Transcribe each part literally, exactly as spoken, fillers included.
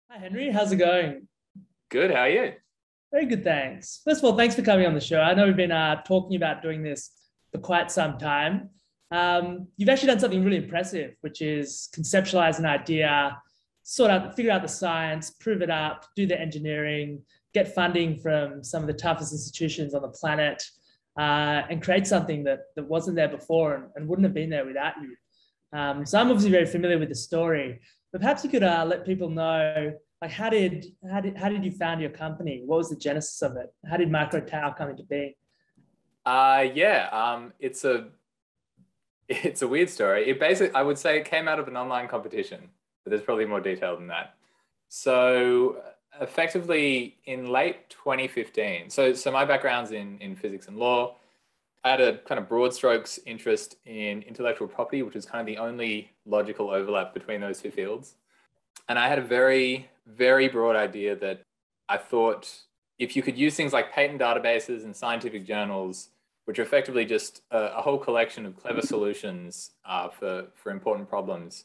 Hi, Henry. How's it going? Good, how are you? Very good, thanks. First of all, thanks for coming on the show. I know we've been uh, talking about doing this for quite some time. Um, you've actually done something really impressive, which is conceptualize an idea, sort out, figure out the science, prove it up, do the engineering, get funding from some of the toughest institutions on the planet, uh, and create something that, that wasn't there before and, and wouldn't have been there without you. Um, so I'm obviously very familiar with the story, but perhaps you could uh, let people know, like, how did how did how did you found your company? What was the genesis of it? How did MicroTau come into being? Uh, yeah, um, it's a it's a weird story. It basically, I would say, it came out of an online competition, but there's probably more detail than that. So, effectively, in late twenty fifteen, so so my background's in in physics and law. I had a kind of broad strokes interest in intellectual property, which is kind of the only logical overlap between those two fields. And I had a very, very broad idea that I thought if you could use things like patent databases and scientific journals, which are effectively just a, a whole collection of clever solutions uh, for, for important problems,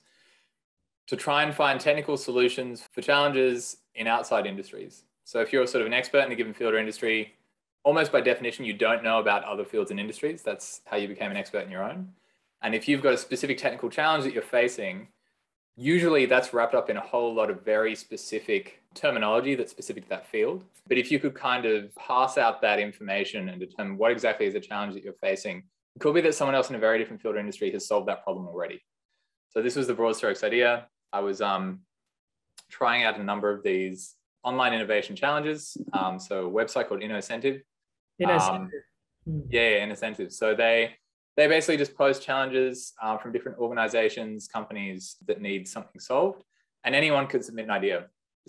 to try and find technical solutions for challenges in outside industries. So if you're sort of an expert in a given field or industry, almost by definition, you don't know about other fields and industries. That's how you became an expert in your own. And if you've got a specific technical challenge that you're facing, usually that's wrapped up in a whole lot of very specific terminology that's specific to that field. But if you could kind of pass out that information and determine what exactly is the challenge that you're facing, it could be that someone else in a very different field or industry has solved that problem already. So this was the broad strokes idea. I was um, trying out a number of these online innovation challenges. Um, so a website called InnoCentive. You know, Um, yeah, yeah, InnoCentive. So they they basically just post challenges uh, from different organizations, companies that need something solved, and anyone could submit an idea.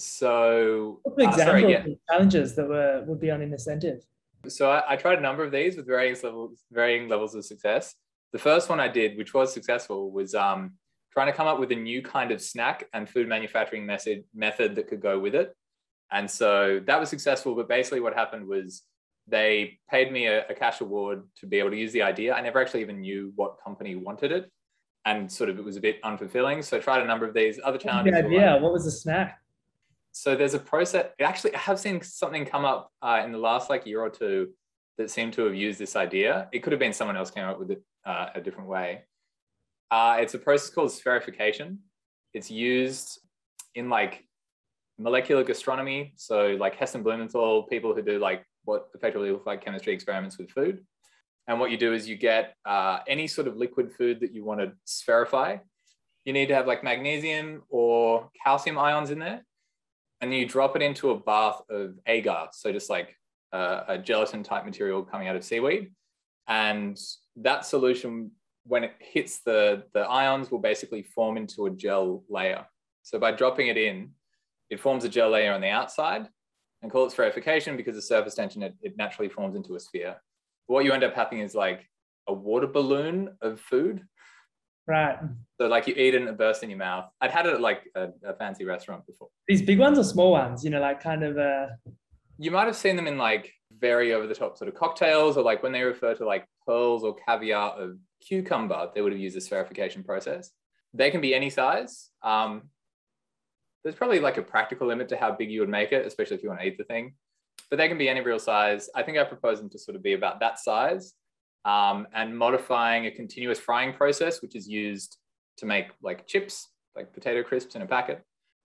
So, what's an uh, sorry, example yeah. of the challenges that were would be on an incentive? So I, I tried a number of these with varying levels, varying levels of success. The first one I did, which was successful, was um, trying to come up with a new kind of snack and food manufacturing method method that could go with it. And so that was successful. But basically, what happened was they paid me a, a cash award to be able to use the idea. I never actually even knew what company wanted it, and sort of it was a bit unfulfilling. So I tried a number of these other What was the challenges. Were like, idea? What was the snack? so there's a process. Actually, I have seen something come up uh, in the last like year or two that seemed to have used this idea. It could have been someone else came up with it uh, a different way. Uh, it's a process called spherification. It's used in like molecular gastronomy. So like Heston Blumenthal, people who do like what effectively look like chemistry experiments with food. And what you do is you get uh, any sort of liquid food that you want to spherify. You need to have like magnesium or calcium ions in there. And you drop it into a bath of agar. So just like uh, a gelatin type material coming out of seaweed. And that solution, when it hits the, the ions, will basically form into a gel layer. So by dropping it in, it forms a gel layer on the outside, and call it spherification because the surface tension, it, it naturally forms into a sphere. What you end up having is like a water balloon of food. Right. So like you eat it and it bursts in your mouth. I'd had it at like a, a fancy restaurant before. These big ones or small ones? You know, like kind of uh You might have seen them in like very over the top sort of cocktails, or like when they refer to like pearls or caviar of cucumber, they would have used the spherification process. They can be any size. Um, there's probably like a practical limit to how big you would make it, especially if you want to eat the thing, but they can be any real size. I think I propose them to sort of be about that size, um, and modifying a continuous frying process, which is used to make like chips, like potato crisps in a packet,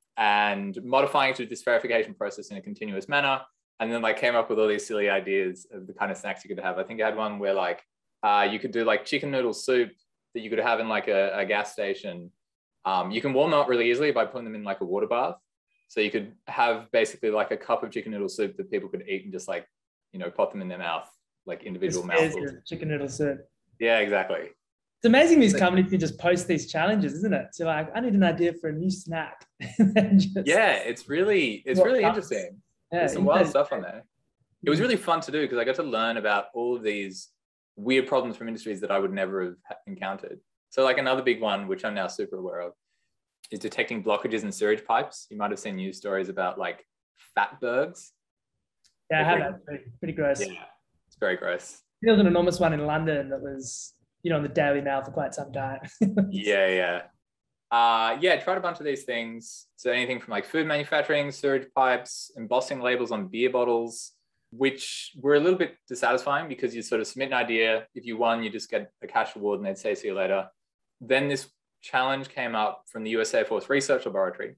and modifying it to this spherification process in a continuous manner. And then like came up with all these silly ideas of the kind of snacks you could have. I think I had one where like uh, you could do like chicken noodle soup that you could have in like a, a gas station. Um, you can warm them up really easily by putting them in like a water bath. So you could have basically like a cup of chicken noodle soup that people could eat and just like, you know, pop them in their mouth, like individual mouthfuls. chicken noodle soup. Yeah, exactly. It's amazing these companies can just post these challenges, isn't it? So like, I need an idea for a new snack. just, yeah, it's really, it's really comes. interesting. Yeah, There's some wild stuff on there. It was really fun to do because I got to learn about all of these weird problems from industries that I would never have encountered. So like another big one, which I'm now super aware of, is detecting blockages in sewage pipes. You might have seen news stories about like fatbergs. Yeah, I have that. Pretty, pretty gross. Yeah, it's very gross. There was an enormous one in London that was, you know, on the Daily Mail for quite some time. yeah, yeah. Uh, yeah, tried a bunch of these things. So anything from like food manufacturing, sewage pipes, embossing labels on beer bottles, which were a little bit dissatisfying because you sort of submit an idea. If you won, you just get a cash reward and they'd say, see you later. Then this challenge came up from the U S Air Force Research Laboratory.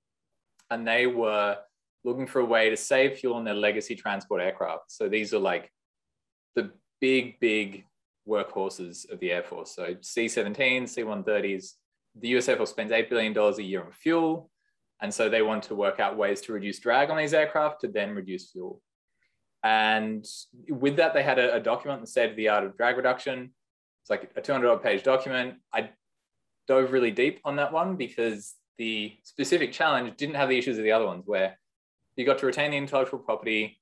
And they were looking for a way to save fuel on their legacy transport aircraft. So these are like the big, big workhorses of the Air Force. So C seventeen, C one thirties. The U S Air Force spends eight billion dollars a year on fuel. And so they want to work out ways to reduce drag on these aircraft to then reduce fuel. And with that, they had a, a document, the state of the art of drag reduction. It's like a two hundred page document. I dove really deep on that one because the specific challenge didn't have the issues of the other ones where you got to retain the intellectual property.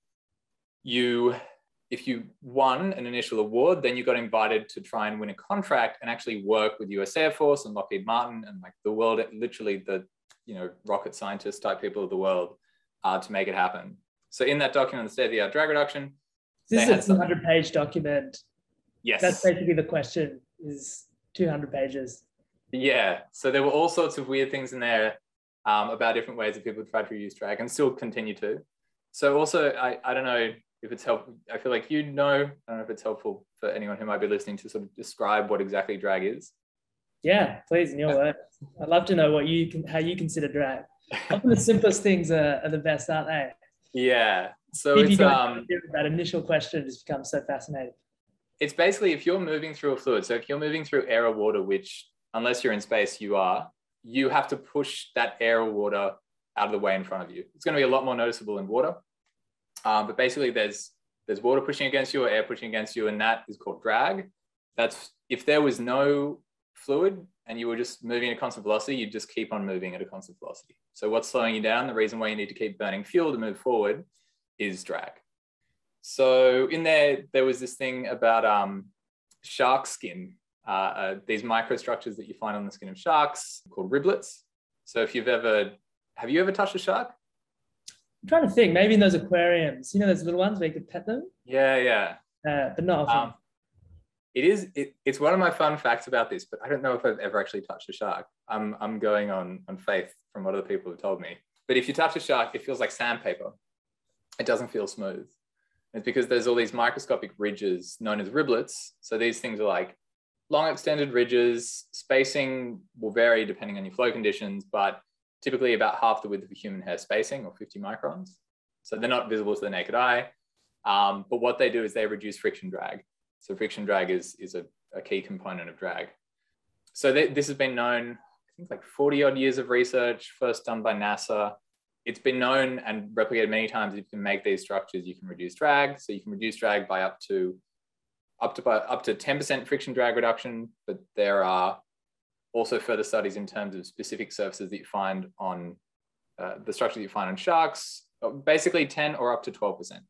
You, if you won an initial award, then you got invited to try and win a contract and actually work with U S Air Force and Lockheed Martin and like the world, literally the, you know, rocket scientist type people of the world uh, to make it happen. So in that document, the state of the art drag reduction. This is a two hundred page document. Yes. That's basically the question, is two hundred pages. Yeah. So there were all sorts of weird things in there um, about different ways that people tried to reduce drag and still continue to. So also, I, I don't know if it's helpful. I feel like you know, I don't know if it's helpful for anyone who might be listening to sort of describe what exactly drag is. Yeah, please, in your words. I'd love to know what you can, how you consider drag. Often the simplest things are, are the best, aren't they? Yeah. So if it's you um that initial question just becomes so fascinating. It's basically if you're moving through a fluid. So if you're moving through air or water, which unless you're in space, you are, you have to push that air or water out of the way in front of you. It's going to be a lot more noticeable in water. Um, but basically there's there's water pushing against you or air pushing against you, and that is called drag. That's if there was no fluid and you were just moving at a constant velocity, you'd just keep on moving at a constant velocity. So what's slowing you down, the reason why you need to keep burning fuel to move forward, is drag. So in there, there was this thing about um, shark skin, uh, uh, these microstructures that you find on the skin of sharks called riblets. So if you've ever, have you ever touched a shark? I'm trying to think, maybe in those aquariums, you know, those little ones where you could pet them? Yeah, yeah. Uh, but not often. Um, It is, it, it's one of my fun facts about this, but I don't know if I've ever actually touched a shark. I'm, I'm going on, on faith from what other people have told me. But if you touch a shark, it feels like sandpaper. It doesn't feel smooth. It's because there's all these microscopic ridges known as riblets. So these things are like long extended ridges. Spacing will vary depending on your flow conditions, but typically about half the width of a human hair spacing, or fifty microns. So they're not visible to the naked eye. Um, but what they do is they reduce friction drag. So friction drag is, is a, a key component of drag. So th this has been known, I think like forty odd years of research, first done by NASA. It's been known and replicated many times. If you can make these structures, you can reduce drag. So you can reduce drag by up to up to, by, up to ten percent friction drag reduction, but there are also further studies in terms of specific surfaces that you find on uh, the structures that you find on sharks, basically ten or up to twelve percent.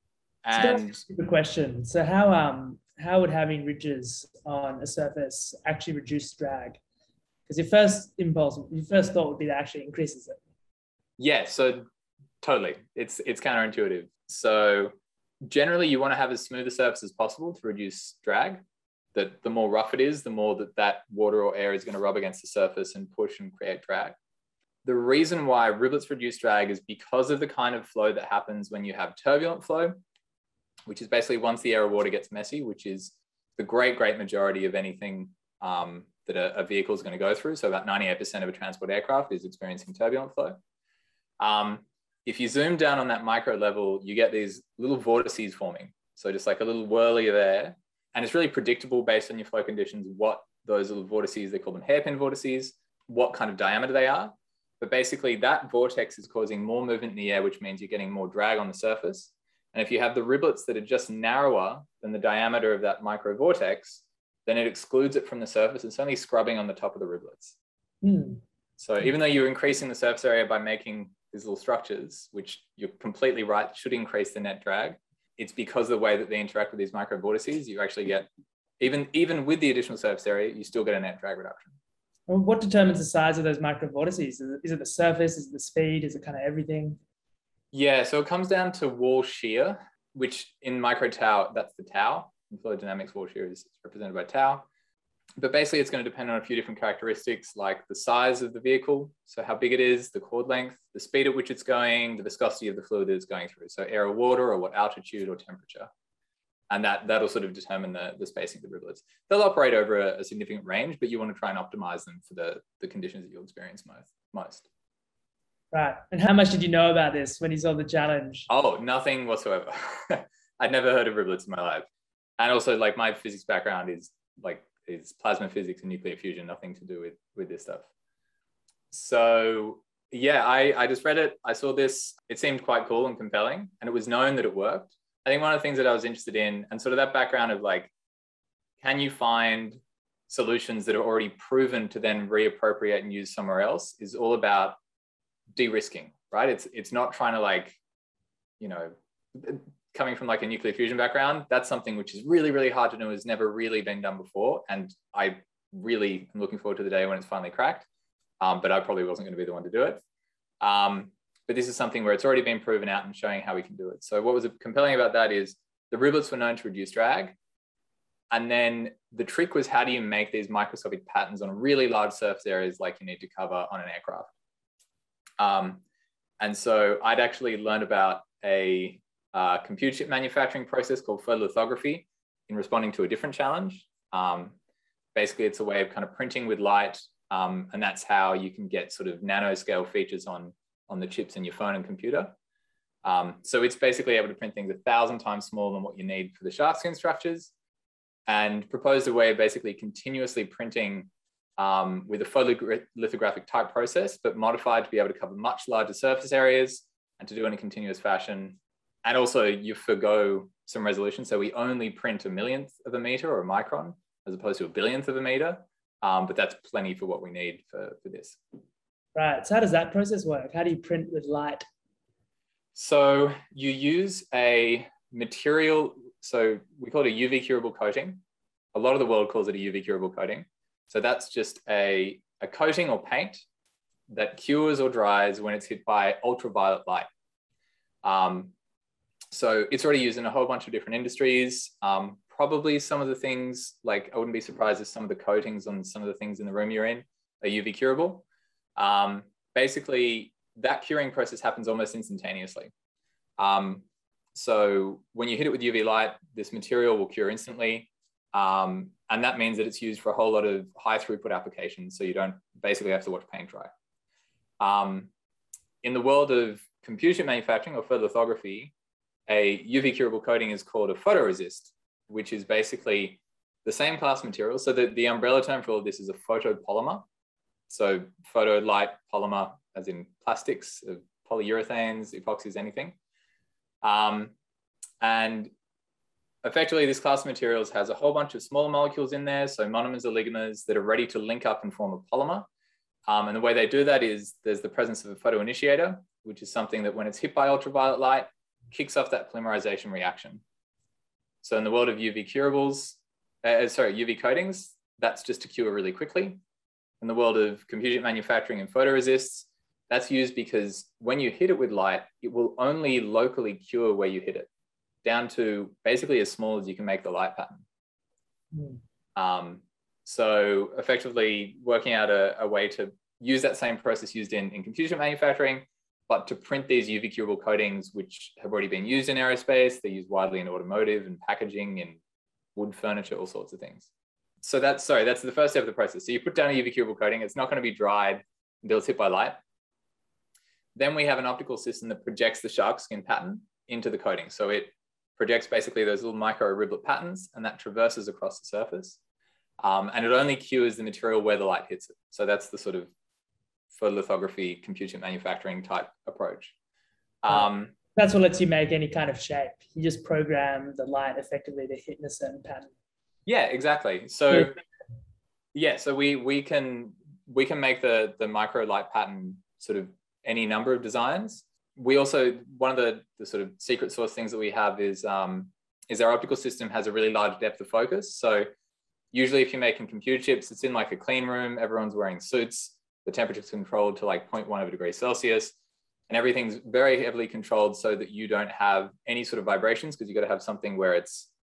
And so the question, so how um how would having ridges on a surface actually reduce drag? Because your first impulse, your first thought would be that actually increases it. Yeah, so totally, it's it's counterintuitive. So generally, you want to have as smooth a surface as possible to reduce drag. That the more rough it is, the more that that water or air is going to rub against the surface and push and create drag. The reason why riblets reduce drag is because of the kind of flow that happens when you have turbulent flow, which is basically once the air or water gets messy, which is the great, great majority of anything um, that a, a vehicle is going to go through. So about ninety-eight percent of a transport aircraft is experiencing turbulent flow. Um, if you zoom down on that micro level, you get these little vortices forming. So just like a little whirly of air. And it's really predictable based on your flow conditions, what those little vortices, they call them hairpin vortices, what kind of diameter they are. But basically that vortex is causing more movement in the air, which means you're getting more drag on the surface. And if you have the riblets that are just narrower than the diameter of that micro vortex, then it excludes it from the surface. It's only scrubbing on the top of the riblets. Mm. So even though you're increasing the surface area by making these little structures, which you're completely right, should increase the net drag, it's because of the way that they interact with these micro vortices, you actually get, even, even with the additional surface area, you still get a net drag reduction. Well, what determines the size of those micro vortices? Is it, is it the surface? Is it the speed? Is it kind of everything? Yeah, so it comes down to wall shear, which in micro tau, that's the tau. In fluid dynamics, wall shear is represented by tau. but basically it's going to depend on a few different characteristics like the size of the vehicle, so how big it is, the chord length, the speed at which it's going, the viscosity of the fluid that it's going through, so air or water, or what altitude or temperature. And that, that'll sort of determine the, the spacing of the riblets. They'll operate over a, a significant range, but you want to try and optimize them for the, the conditions that you'll experience most. most. Right. And how much did you know about this when you saw the challenge? Oh, nothing whatsoever. I'd never heard of riblets in my life. And also, like, my physics background is like is plasma physics and nuclear fusion, nothing to do with, with this stuff. So yeah, I, I just read it. I saw this. It seemed quite cool and compelling, and it was known that it worked. I think one of the things that I was interested in, and sort of that background of like, can you find solutions that are already proven to then reappropriate and use somewhere else, is all about de-risking, right? It's, it's not trying to like, you know, coming from like a nuclear fusion background, that's something which is really, really hard to do, has never really been done before. And I really am looking forward to the day when it's finally cracked. Um, but I probably wasn't going to be the one to do it. Um, But this is something where it's already been proven out and showing how we can do it. So what was compelling about that is the riblets were known to reduce drag. And then the trick was, how do you make these microscopic patterns on really large surface areas like you need to cover on an aircraft? Um, and so I'd actually learned about a uh, computer chip manufacturing process called photolithography in responding to a different challenge. Um, basically, it's a way of kind of printing with light. Um, and that's how you can get sort of nanoscale features on on the chips in your phone and computer. Um, so it's basically able to print things a thousand times smaller than what you need for the shark skin structures, and proposed a way of basically continuously printing um, with a photolithographic type process, but modified to be able to cover much larger surface areas and to do it in a continuous fashion. And also you forgo some resolution. So we only print a millionth of a meter or a micron, as opposed to a billionth of a meter. Um, but that's plenty for what we need for, for this. Right. So how does that process work? How do you print with light? So you use a material, so we call it a U V curable coating. A lot of the world calls it a U V curable coating. So that's just a, a coating or paint that cures or dries when it's hit by ultraviolet light. Um, so it's already used in a whole bunch of different industries. Um, probably some of the things, like I wouldn't be surprised if some of the coatings on some of the things in the room you're in are U V curable. Um, basically, that curing process happens almost instantaneously. Um, so when you hit it with U V light, this material will cure instantly. Um, and that means that it's used for a whole lot of high throughput applications. So you don't basically have to watch paint dry. Um, in the world of computer chip manufacturing or photolithography, a U V curable coating is called a photoresist, which is basically the same class material. So the, the umbrella term for all of this is a photopolymer. So photo light polymer, as in plastics, of polyurethanes, epoxies, anything. Um, and effectively, this class of materials has a whole bunch of smaller molecules in there, so monomers or oligomers that are ready to link up and form a polymer. Um, and the way they do that is there's the presence of a photoinitiator, which is something that when it's hit by ultraviolet light, kicks off that polymerization reaction. So in the world of U V curables, uh, sorry, U V coatings, that's just to cure really quickly. In the world of computer chip manufacturing and photoresists, that's used because when you hit it with light, it will only locally cure where you hit it, down to basically as small as you can make the light pattern. Mm. Um, so effectively working out a, a way to use that same process used in, in computer chip manufacturing, but to print these U V curable coatings, which have already been used in aerospace. They're used widely in automotive and packaging and wood furniture, all sorts of things. So that's, sorry, that's the first step of the process. So you put down a U V curable coating. It's not going to be dried until it's hit by light. Then we have an optical system that projects the shark skin pattern into the coating. So it projects basically those little micro riblet patterns, and that traverses across the surface. Um, and it only cures the material where the light hits it. So that's the sort of photolithography, computer chip manufacturing type approach. Um, that's what lets you make any kind of shape. You just program the light effectively to hit in a certain pattern. Yeah, exactly. So yeah, so we we can we can make the the micro light pattern sort of any number of designs. We also, one of the, the sort of secret sauce things that we have is um, is our optical system has a really large depth of focus. So usually if you're making computer chips, it's in like a clean room, everyone's wearing suits, the temperature's controlled to like zero point one of a degree Celsius, and everything's very heavily controlled so that you don't have any sort of vibrations, because you've got to have something where it's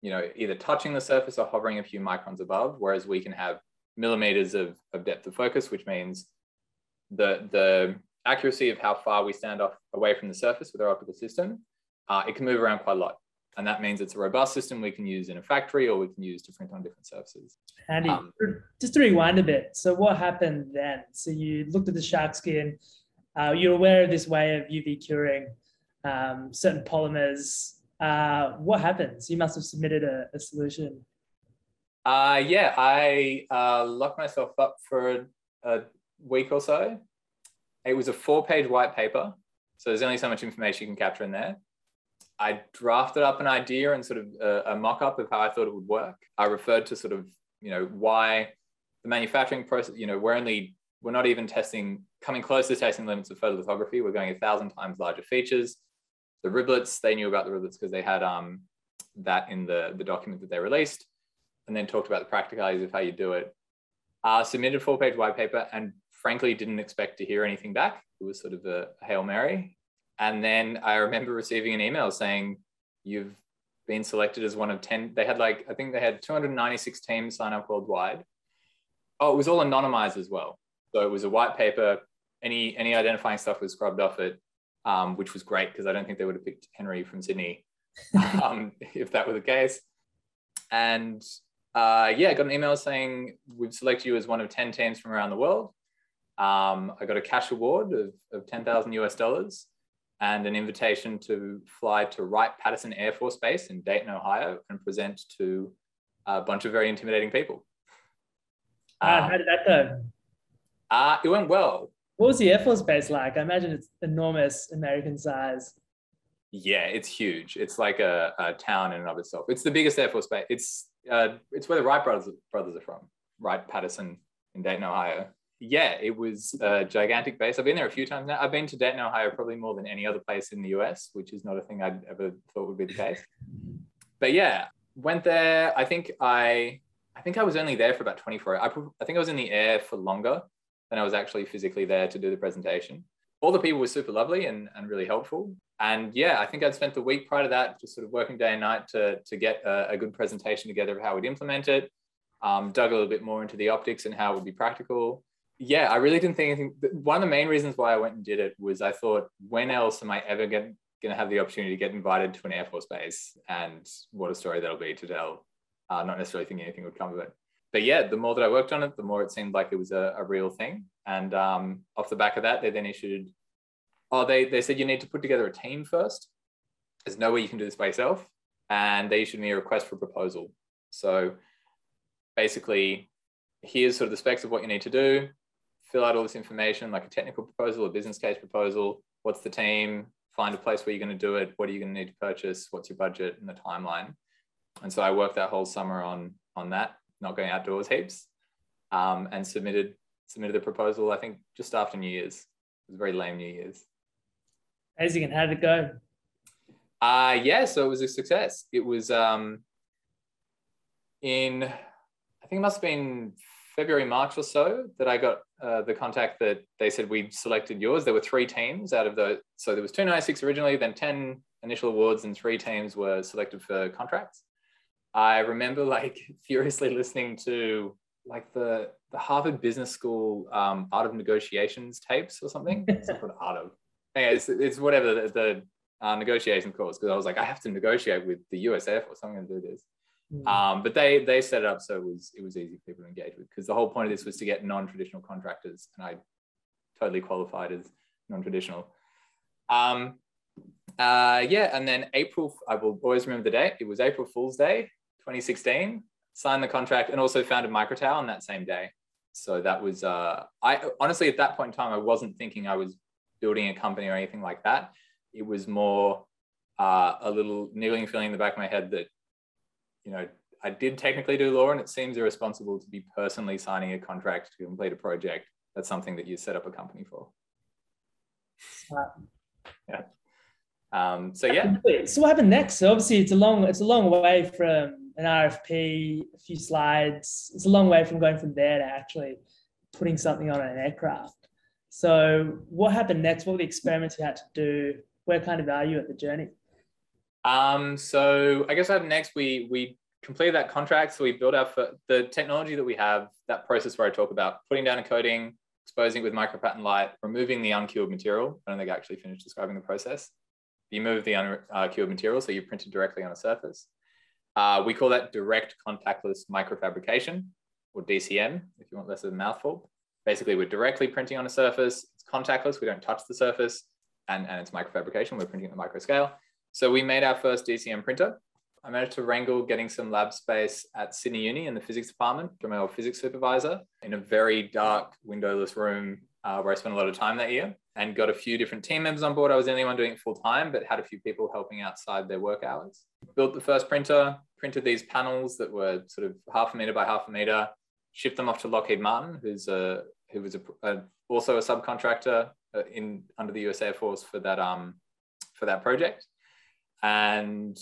you know, either touching the surface or hovering a few microns above, whereas we can have millimeters of, of depth of focus, which means the, the accuracy of how far we stand off away from the surface with our optical system, uh, it can move around quite a lot. And that means it's a robust system we can use in a factory or we can use to print on different surfaces. Andy, Um, just to rewind a bit. So what happened then? So you looked at the shark skin, uh, you're aware of this way of U V curing um, certain polymers. Uh, what happens? You must have submitted a, a solution. Uh, yeah, I uh, locked myself up for a, a week or so. It was a four-page white paper, so there's only so much information you can capture in there. I drafted up an idea and sort of a, a mock-up of how I thought it would work. I referred to sort of, you know, why the manufacturing process, you know, we're only, we're not even testing, coming close to testing limits of photolithography. We're going a thousand times larger features. The riblets, they knew about the riblets because they had um, that in the, the document that they released, and then talked about the practicalities of how you do it. Uh, submitted a four-page white paper and frankly didn't expect to hear anything back. It was sort of a Hail Mary. And then I remember receiving an email saying, you've been selected as one of ten. They had like, I think they had two hundred ninety-six teams sign up worldwide. Oh, it was all anonymized as well. So it was a white paper. Any, any identifying stuff was scrubbed off it, um, which was great because I don't think they would have picked Henry from Sydney um, if that were the case. And uh, yeah, I got an email saying, we've selected you as one of ten teams from around the world. Um, I got a cash award of, of ten thousand US dollars. And an invitation to fly to Wright-Patterson Air Force Base in Dayton, Ohio, and present to a bunch of very intimidating people. Uh, Um, how did that go? Uh, it went well. What was the Air Force Base like? I imagine it's enormous, American size. Yeah, it's huge. It's like a, a town in and of itself. It's the biggest Air Force Base. It's uh, it's where the Wright brothers brothers are from. Wright-Patterson in Dayton, Ohio. Yeah, it was a gigantic base. I've been there a few times now. I've been to Dayton, Ohio, probably more than any other place in the U S, which is not a thing I'd ever thought would be the case. But yeah, went there. I think I, I think I was only there for about twenty-four hours. I, I think I was in the air for longer than I was actually physically there to do the presentation. All the people were super lovely and, and really helpful. And yeah, I think I'd spent the week prior to that just sort of working day and night to, to get a, a good presentation together of how we'd implement it. Um, dug a little bit more into the optics and how it would be practical. Yeah, I really didn't think anything. One of the main reasons why I went and did it was I thought, when else am I ever going to have the opportunity to get invited to an Air Force base? And what a story that'll be to tell. Uh, not necessarily thinking anything would come of it. But yeah, the more that I worked on it, the more it seemed like it was a, a real thing. And um, off the back of that, they then issued, oh, they, they said you need to put together a team first. There's no way you can do this by yourself. And they issued me a request for proposal. So basically, here's sort of the specs of what you need to do. Fill out all this information, like a technical proposal, a business case proposal. What's the team? Find a place where you're going to do it. What are you going to need to purchase? What's your budget and the timeline? And so I worked that whole summer on, on that, not going outdoors heaps, um, and submitted submitted the proposal, I think, just after New Year's. It was a very lame New Year's. Amazing. And how did it go? Uh, yeah, so it was a success. It was um, in, I think it must have been February, March or so that I got uh, the contact that they said we'd selected yours. There were three teams out of the, so there was two ninety-six originally, then ten initial awards and three teams were selected for contracts. I remember like furiously listening to like the, the Harvard Business School um, Art of Negotiations tapes or something. It's not called Art of. Anyway, it's, it's whatever the, the uh, negotiation course, because I was like, I have to negotiate with the U S Air Force. I'm going to do this. Um, but they they set it up so it was it was easy for people to engage with, because the whole point of this was to get non-traditional contractors, and I totally qualified as non-traditional. Um, uh, yeah, and then April, I will always remember the date. It was April Fool's Day, twenty sixteen. Signed the contract and also founded Microtau on that same day. So that was uh, I honestly at that point in time I wasn't thinking I was building a company or anything like that. It was more uh, a little niggling feeling in the back of my head that, you know, I did technically do law, and it seems irresponsible to be personally signing a contract to complete a project. That's something that you set up a company for. Yeah. Um, so yeah. So what happened next? So obviously it's a long, it's a long way from an R F P, a few slides. It's a long way from going from there to actually putting something on an aircraft. So what happened next? What were the experiments you had to do? Where kind of are you at the journey? Um, so I guess up next, we we completed that contract. So we built our, the technology that we have, that process where I talk about putting down a coating, exposing it with micropattern light, removing the uncured material. I don't think I actually finished describing the process. You move the uncured material, so you print it directly on a surface. Uh, we call that direct contactless microfabrication, or D C M, if you want less of a mouthful. Basically, we're directly printing on a surface. It's contactless. We don't touch the surface, and, and it's microfabrication. We're printing at the micro scale. So we made our first D C M printer. I managed to wrangle getting some lab space at Sydney Uni in the physics department from our physics supervisor in a very dark, windowless room uh, where I spent a lot of time that year, and got a few different team members on board. I was the only one doing it full time, but had a few people helping outside their work hours. Built the first printer, printed these panels that were sort of half a meter by half a meter, shipped them off to Lockheed Martin, who's a, who was a, a, also a subcontractor in under the U S Air Force for that, um, for that project. And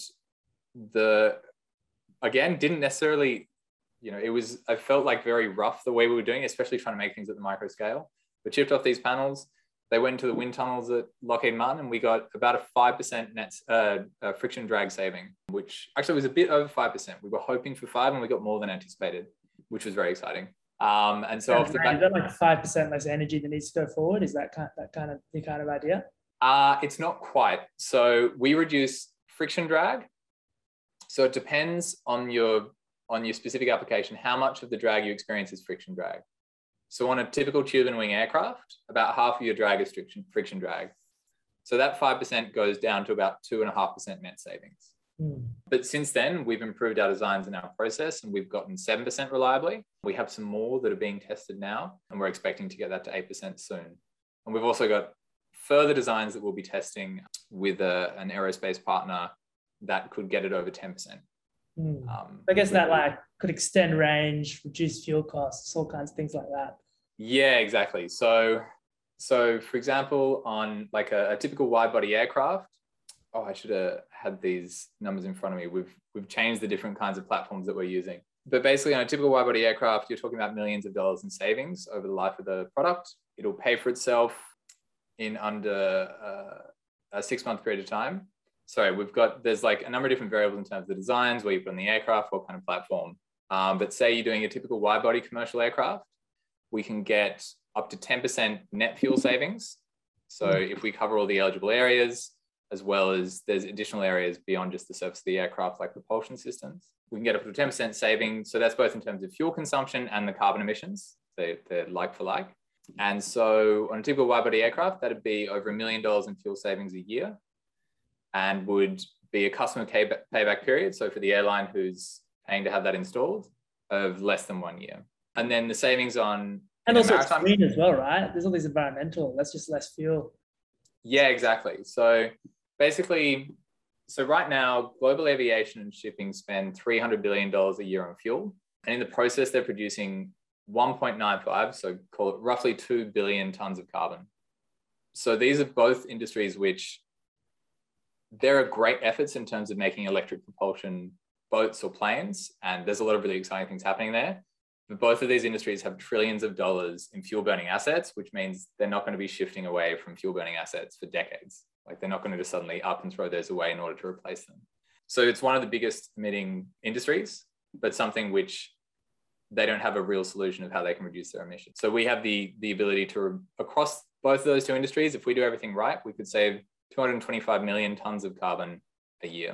the, again, didn't necessarily, you know, it was, I felt like very rough the way we were doing it, especially trying to make things at the micro scale. We chipped off these panels. They went into the wind tunnels at Lockheed Martin, and we got about a five percent net uh, uh, friction drag saving, which actually was a bit over five percent. We were hoping for five, and we got more than anticipated, which was very exciting. Um, and so, off the back, is that like five percent less energy that needs to go forward? Is that kind of, that kind of the kind of idea? Uh, it's not quite. So we reduce friction drag. So it depends on your on your specific application, how much of the drag you experience is friction drag. So on a typical tube and wing aircraft, about half of your drag is friction, friction drag. So that five percent goes down to about two point five percent net savings. Mm. But since then, we've improved our designs and our process, and we've gotten seven percent reliably. We have some more that are being tested now, and we're expecting to get that to eight percent soon. And we've also got further designs that we'll be testing with a, an aerospace partner that could get it over ten percent. Mm. Um, I guess that like could extend range, reduce fuel costs, all kinds of things like that. Yeah, exactly. So, so for example, on like a, a typical wide body aircraft, oh, I should have had these numbers in front of me. We've we've changed the different kinds of platforms that we're using. But basically, on a typical wide body aircraft, you're talking about millions of dollars in savings over the life of the product. It'll pay for itself in under uh, a six month period of time. Sorry, we've got, there's like a number of different variables in terms of the designs, where you put on the aircraft, what kind of platform. Um, but say you're doing a typical wide body commercial aircraft, we can get up to ten percent net fuel savings. So if we cover all the eligible areas, as well as there's additional areas beyond just the surface of the aircraft, like propulsion systems, we can get up to ten percent saving. So that's both in terms of fuel consumption and the carbon emissions. They, they're like for like. And so on a typical wide body aircraft, that'd be over a million dollars in fuel savings a year, and would be a customer payback period. So for the airline who's paying to have that installed, of less than one year. And then the savings on... And also it's green as well, right? There's all these environmental, that's just less fuel. Yeah, exactly. So basically, so right now, global aviation and shipping spend three hundred billion dollars a year on fuel. And in the process, they're producing one point nine five, so call it roughly two billion tons of carbon. So these are both industries which there are great efforts in terms of making electric propulsion boats or planes, and there's a lot of really exciting things happening there. But both of these industries have trillions of dollars in fuel burning assets, which means they're not going to be shifting away from fuel burning assets for decades. Like they're not going to just suddenly up and throw those away in order to replace them. So it's one of the biggest emitting industries, but something which they don't have a real solution of how they can reduce their emissions. So we have the, the ability to, across both of those two industries, if we do everything right, we could save two hundred twenty-five million tons of carbon a year.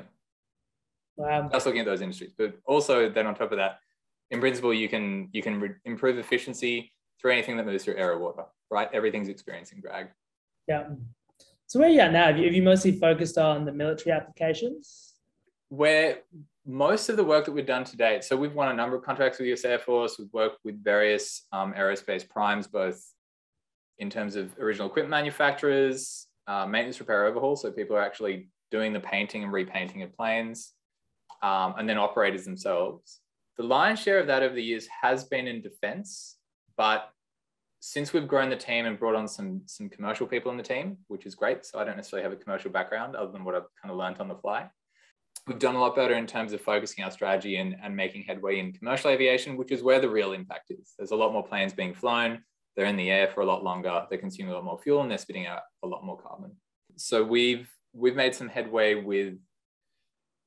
Wow. Just looking at those industries. But also then on top of that, in principle, you can, you can re- improve efficiency through anything that moves through air or water, right? Everything's experiencing drag. Yeah. So where are you at now? Have you, have you mostly focused on the military applications? Where most of the work that we've done to date, so we've won a number of contracts with the U S Air Force. We've worked with various um, aerospace primes, both in terms of original equipment manufacturers, uh, maintenance, repair, overhaul. So people are actually doing the painting and repainting of planes, um, and then operators themselves. The lion's share of that over the years has been in defense, but since we've grown the team and brought on some, some commercial people in the team, which is great. So I don't necessarily have a commercial background other than what I've kind of learned on the fly. We've done a lot better in terms of focusing our strategy and, and making headway in commercial aviation, which is where the real impact is. There's a lot more planes being flown. They're in the air for a lot longer. They're consuming a lot more fuel and they're spitting out a lot more carbon. So we've, we've made some headway with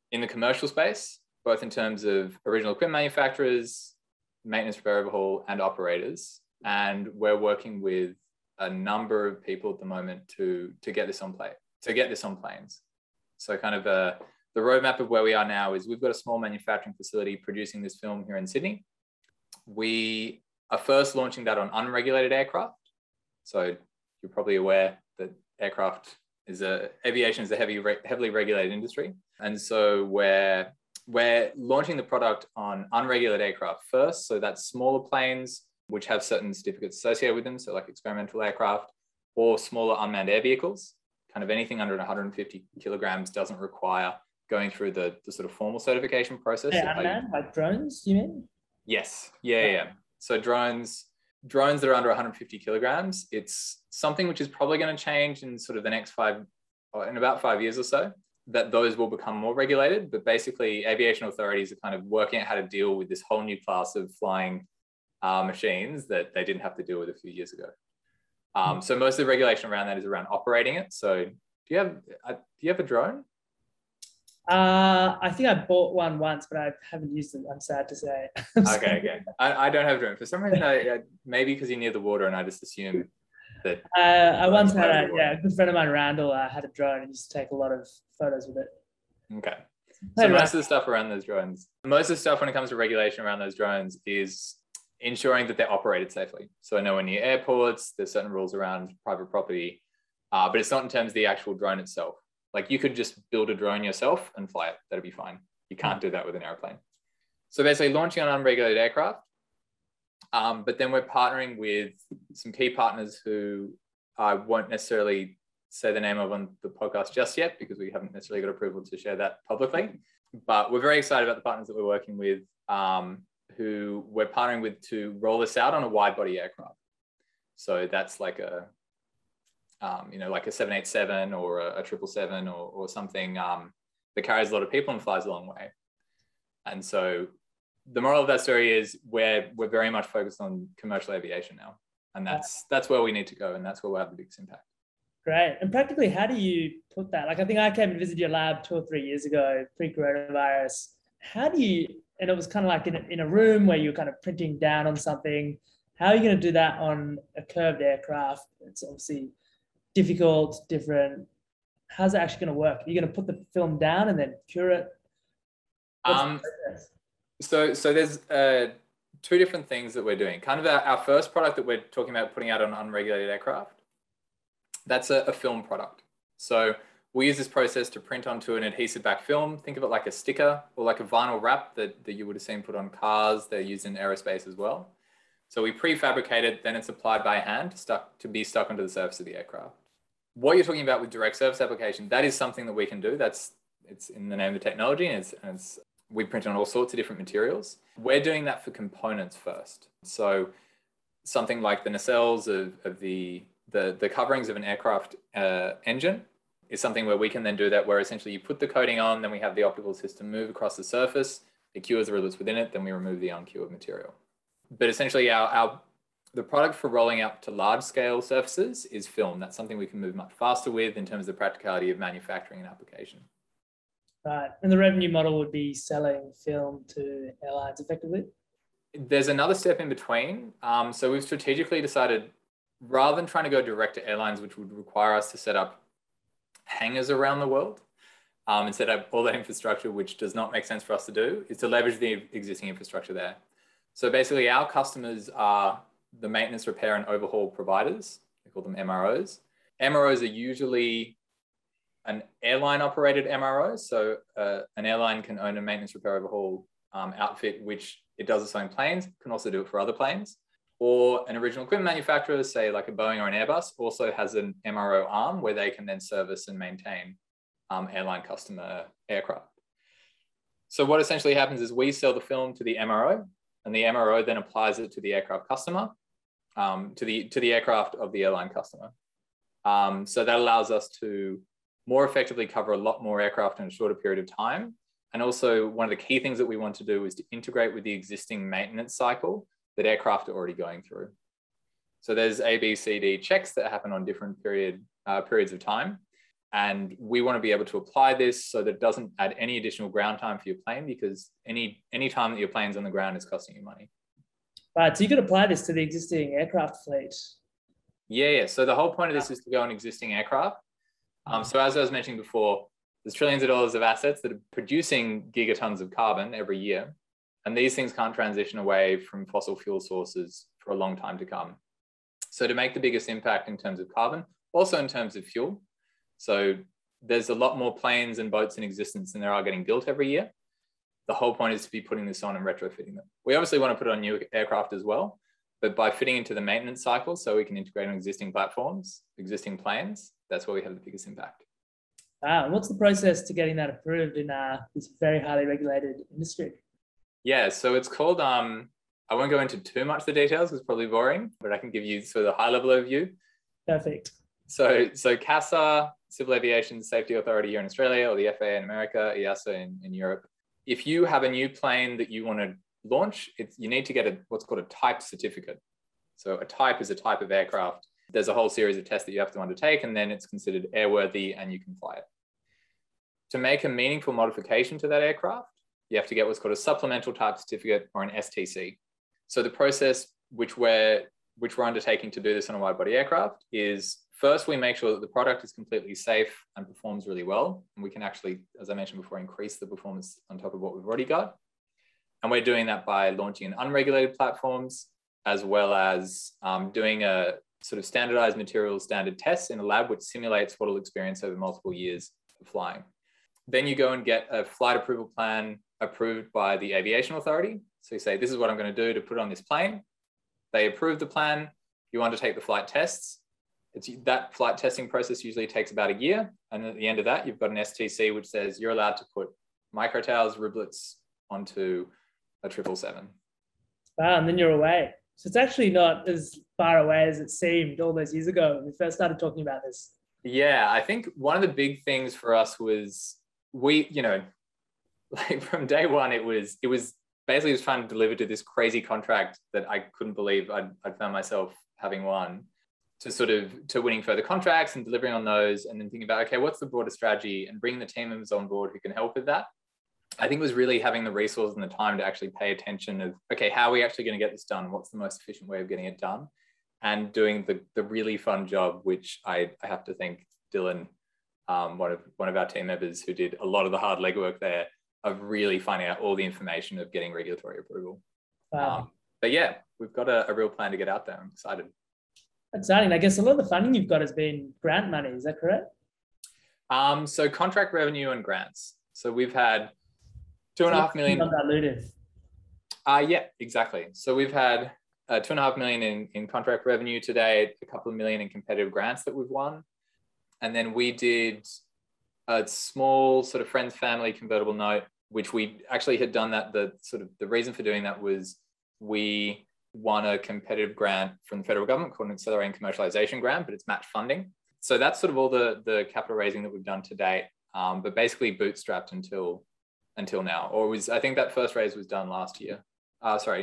in the commercial space, both in terms of original equipment manufacturers, maintenance, repair, overhaul, and operators. And we're working with a number of people at the moment to, to get this on play, to get this on planes. So kind of a, the roadmap of where we are now is we've got a small manufacturing facility producing this film here in Sydney. We are first launching that on unregulated aircraft. So you're probably aware that aircraft is a, aviation is a heavy, heavily regulated industry. And so we're, we're launching the product on unregulated aircraft first. So that's smaller planes, which have certain certificates associated with them. So like experimental aircraft or smaller unmanned air vehicles, kind of anything under one hundred fifty kilograms doesn't require going through the, the sort of formal certification process. Yeah, unmanned, like drones, you mean? Yes, yeah, yeah. So drones, drones that are under one hundred fifty kilograms, it's something which is probably going to change in sort of the next five, or in about five years or so, that those will become more regulated. But basically aviation authorities are kind of working out how to deal with this whole new class of flying uh, machines that they didn't have to deal with a few years ago. Um, so most of the regulation around that is around operating it. So do you have, uh, do you have a drone? Uh, I think I bought one once, but I haven't used it. I'm sad to say. okay, okay. I, I don't have a drone. For some reason, I, I, maybe because you're near the water and I just assume that. Uh, I once had a, yeah, a good friend of mine, Randall, uh, had a drone and used to take a lot of photos with it. Okay. So most of the stuff around those drones, most of the stuff when it comes to regulation around those drones is ensuring that they're operated safely. So I know when near airports, there's certain rules around private property, uh, but it's not in terms of the actual drone itself. Like you could just build a drone yourself and fly it. That'd be fine. You can't do that with an airplane. So basically launching on unregulated aircraft. Um, but then we're partnering with some key partners who I won't necessarily say the name of on the podcast just yet because we haven't necessarily got approval to share that publicly. But we're very excited about the partners that we're working with, um, who we're partnering with to roll this out on a wide body aircraft. So that's like a, Um, you know, like a seven eighty-seven or a, a triple seven or, or something um, that carries a lot of people and flies a long way. And so the moral of that story is we're, we're very much focused on commercial aviation now. And that's, that's where we need to go. And that's where we'll have the biggest impact. Great. And practically, how do you put that? Like, I think I came and visited your lab two or three years ago, pre-coronavirus. How do you, and it was kind of like in a, in a room where you're kind of printing down on something. How are you going to do that on a curved aircraft? It's obviously difficult, different. How's it actually going to work? Are you going to put the film down and then cure it? Um, so, so there's uh, two different things that we're doing. Kind of our, our first product that we're talking about putting out on unregulated aircraft, that's a, a film product. So we use this process to print onto an adhesive back film. Think of it like a sticker or like a vinyl wrap that, that you would have seen put on cars. They're used in aerospace as well. So we prefabricate it, then it's applied by hand to, stuck, to be stuck onto the surface of the aircraft. What you're talking about with direct surface application, that is something that we can do. That's, it's in the name of the technology, and it's, and it's we print on all sorts of different materials. We're doing that for components first. So something like the nacelles of, of the, the, the coverings of an aircraft uh, engine is something where we can then do that, where essentially you put the coating on, then we have the optical system move across the surface, it cures the rivets within it, then we remove the uncured material. But essentially our, our the product for rolling out to large scale surfaces is film. That's something we can move much faster with in terms of the practicality of manufacturing and application. Right. And the revenue model would be selling film to airlines effectively? There's another step in between. Um, so we've strategically decided, rather than trying to go direct to airlines, which would require us to set up hangars around the world um, and set up all that infrastructure, which does not make sense for us to do, is to leverage the existing infrastructure there. So basically our customers are the maintenance, repair and overhaul providers. We call them M R Os. M R Os are usually an airline operated M R O. So uh, an airline can own a maintenance, repair, overhaul um, outfit, which it does its own planes, can also do it for other planes. Or an original equipment manufacturer, say like a Boeing or an Airbus, also has an M R O arm where they can then service and maintain um, airline customer aircraft. So what essentially happens is we sell the film to the M R O, and the M R O then applies it to the aircraft customer, um, to the to the aircraft of the airline customer. Um, so that allows us to more effectively cover a lot more aircraft in a shorter period of time. And also one of the key things that we want to do is to integrate with the existing maintenance cycle that aircraft are already going through. So there's A, B, C, D checks that happen on different period uh, periods of time. And we want to be able to apply this so that it doesn't add any additional ground time for your plane, because any any time that your plane's on the ground is costing you money. Right, so you could apply this to the existing aircraft fleet. Yeah, yeah. So the whole point of this is to go on existing aircraft. Um, so as I was mentioning before, there's trillions of dollars of assets that are producing gigatons of carbon every year. And these things can't transition away from fossil fuel sources for a long time to come. So to make the biggest impact in terms of carbon, also in terms of fuel. So there's a lot more planes and boats in existence than there are getting built every year. The whole point is to be putting this on and retrofitting them. We obviously want to put on new aircraft as well, but by fitting into the maintenance cycle so we can integrate on existing platforms, existing planes, that's where we have the biggest impact. Wow, and what's the process to getting that approved in uh, this very highly regulated industry? Yeah, so it's called, um, I won't go into too much of the details because it's probably boring, but I can give you sort of the high level overview. Perfect. So, so CASA, Civil Aviation Safety Authority here in Australia, or the F A A in America, EASA in, in Europe. If you have a new plane that you want to launch, it's, you need to get a, what's called a type certificate. So a type is a type of aircraft. There's a whole series of tests that you have to undertake, and then it's considered airworthy and you can fly it. To make a meaningful modification to that aircraft, you have to get what's called a supplemental type certificate, or an S T C. So the process which we're, which we're undertaking to do this on a wide body aircraft is, first, we make sure that the product is completely safe and performs really well. And we can actually, as I mentioned before, increase the performance on top of what we've already got. And we're doing that by launching in unregulated platforms, as well as um, doing a sort of standardized materials standard tests in a lab, which simulates what it'll experience over multiple years of flying. Then you go and get a flight approval plan approved by the Aviation Authority. So you say, this is what I'm going to do to put on this plane. They approve the plan. You undertake the flight tests. It's, that flight testing process usually takes about a year. And at the end of that, you've got an S T C, which says you're allowed to put microtails, riblets onto a triple seven. Wow, and then you're away. So it's actually not as far away as it seemed all those years ago when we first started talking about this. Yeah, I think one of the big things for us was we, you know, like from day one, it was, it was basically just trying to deliver to this crazy contract that I couldn't believe I'd, I'd found myself having won, to sort of, to winning further contracts and delivering on those, and then thinking about, okay, what's the broader strategy, and bringing the team members on board who can help with that. I think it was really having the resources and the time to actually pay attention of, okay, how are we actually going to get this done? What's the most efficient way of getting it done? And doing the, the really fun job, which I, I have to thank Dylan, um, one of one of our team members, who did a lot of the hard legwork there of really finding out all the information of getting regulatory approval. Wow. Um, but yeah, we've got a, a real plan to get out there. I'm excited. Exciting. I guess a lot of the funding you've got has been grant money. Is that correct? Um, so contract revenue and grants. So we've had two and a half million. Undiluted. Uh, yeah, exactly. So we've had uh, two and a half million in, in contract revenue today, a couple of million in competitive grants that we've won. And then we did a small sort of friends, family convertible note, which we actually had done that. The sort of the reason for doing that was we won a competitive grant from the federal government called an Accelerating Commercialization Grant, but it's match funding. So that's sort of all the, the capital raising that we've done to date, um, but basically bootstrapped until until now. Or it was, I think that first raise was done last year. Uh, sorry,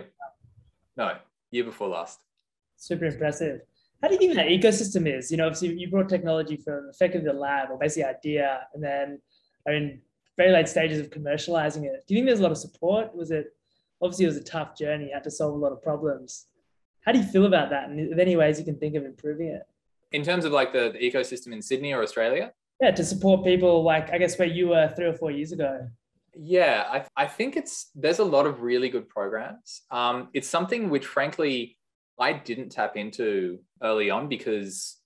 no, year before last. Super impressive. How do you think that ecosystem is? You know, obviously you brought technology from effectively the lab, or basically idea, and then, I mean, very late stages of commercializing it. Do you think there's a lot of support? Was it, obviously it was a tough journey, you had to solve a lot of problems. How do you feel about that? And are there any ways you can think of improving it? In terms of like the, the ecosystem in Sydney or Australia? Yeah, to support people like, I guess, where you were three or four years ago. Yeah, I, I think it's, there's a lot of really good programs. Um, it's something which frankly, I didn't tap into early on, because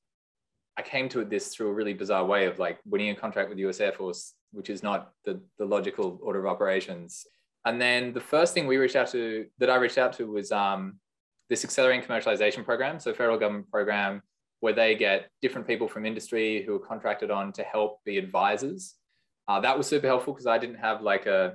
I came to it this through a really bizarre way of like winning a contract with the U S Air Force, which is not the, the logical order of operations. And then the first thing we reached out to, that I reached out to was um, this Accelerating Commercialization Program. So federal government program where they get different people from industry who are contracted on to help be advisors. Uh, that was super helpful because I didn't have like a,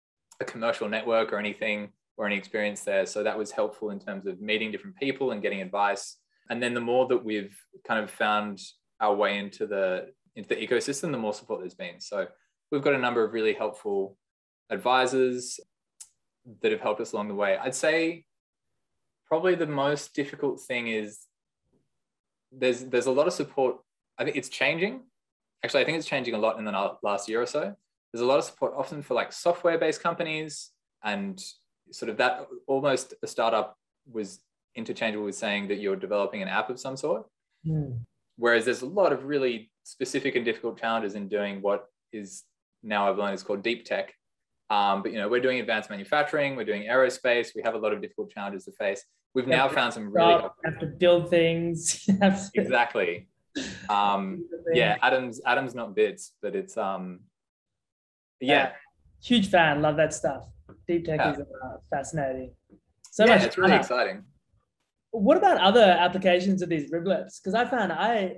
a commercial network or anything or any experience there. So that was helpful in terms of meeting different people and getting advice. And then the more that we've kind of found our way into the, into the ecosystem, the more support there's been. So we've got a number of really helpful advisors that have helped us along the way. I'd say probably the most difficult thing is there's, there's a lot of support. I think it's changing. actually, I think it's changing a lot in the last year or so. There's a lot of support often for like software-based companies, and sort of that almost a startup was interchangeable with saying that you're developing an app of some sort. Mm. Whereas there's a lot of really specific and difficult challenges in doing what is now I've learned is called deep tech. Um, but, you know, we're doing advanced manufacturing, we're doing aerospace, we have a lot of difficult challenges to face. We've now found some really... You have to build things. Exactly. Um, yeah, atoms, atoms, not bits, but it's, um, yeah. yeah. Huge fan, love that stuff. Deep tech yeah. is uh, fascinating. So yeah, much it's really fun. exciting. What about other applications of these riblets? Because I found I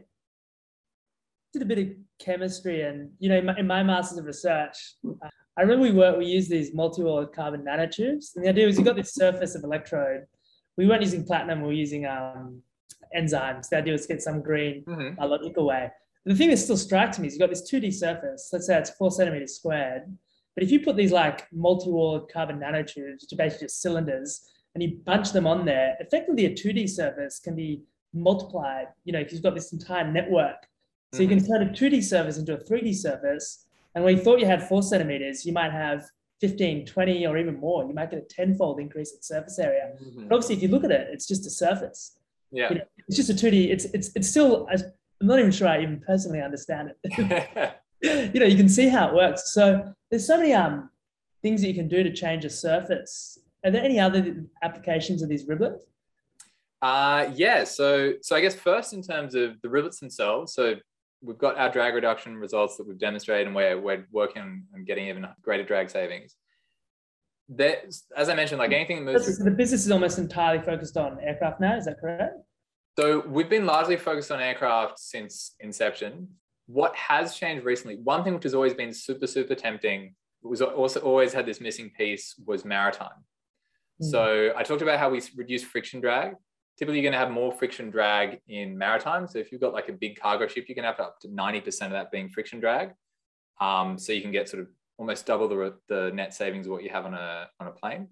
did a bit of chemistry, and you know, in my, in my master's of research, uh, I remember we worked, we used these multi-walled carbon nanotubes, and the idea was you got this surface of electrode. We weren't using platinum; we were using um, enzymes. The idea was to get some green mm-hmm. biological way. The thing that still strikes me is you've got this two D surface. Let's say it's four centimeters squared, but if you put these like multi-walled carbon nanotubes, which are basically just cylinders, and you bunch them on there, effectively a two D surface can be multiplied, you know, because you've got this entire network. So mm-hmm. you can turn a two D surface into a three D surface. And when you thought you had four centimeters, you might have fifteen, twenty, or even more. You might get a tenfold increase in surface area. Mm-hmm. But obviously, if you look at it, it's just a surface. Yeah. You know, it's just a two D. It's, it's, it's still, I'm not even sure I even personally understand it. You know, you can see how it works. So there's so many um, things that you can do to change a surface. Are there any other applications of these riblets? Uh, yeah, so so I guess first in terms of the riblets themselves, so we've got our drag reduction results that we've demonstrated, and we're, we're working on getting even greater drag savings. There's, as I mentioned, like anything that moves... So the business is almost entirely focused on aircraft now, is that correct? So we've been largely focused on aircraft since inception. What has changed recently, one thing which has always been super, super tempting, was also always had this missing piece, was maritime. So I talked about how we reduce friction drag. Typically, you're going to have more friction drag in maritime. So if you've got like a big cargo ship, you can have up to ninety percent of that being friction drag. Um, so you can get sort of almost double the, the net savings of what you have on a, on a plane.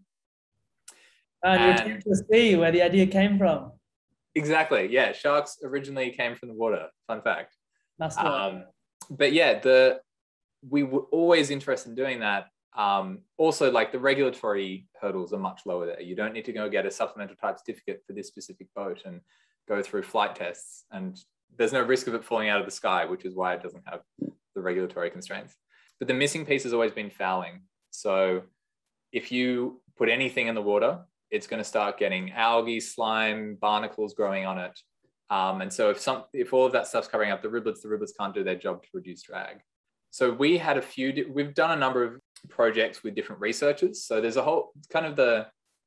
And, and you're to see where the idea came from. Exactly. Yeah. Sharks originally came from the water. Fun fact. Must um, but yeah, the we were always interested in doing that. Um, also, like the regulatory hurdles are much lower there. You don't need to go get a supplemental type certificate for this specific boat and go through flight tests. And there's no risk of it falling out of the sky, which is why it doesn't have the regulatory constraints. But the missing piece has always been fouling. So if you put anything in the water, it's going to start getting algae, slime, barnacles growing on it. Um, and so if some, if all of that stuff's covering up the riblets, the riblets can't do their job to reduce drag. So we had a few, we've done a number of projects with different researchers. So there's a whole kind of the,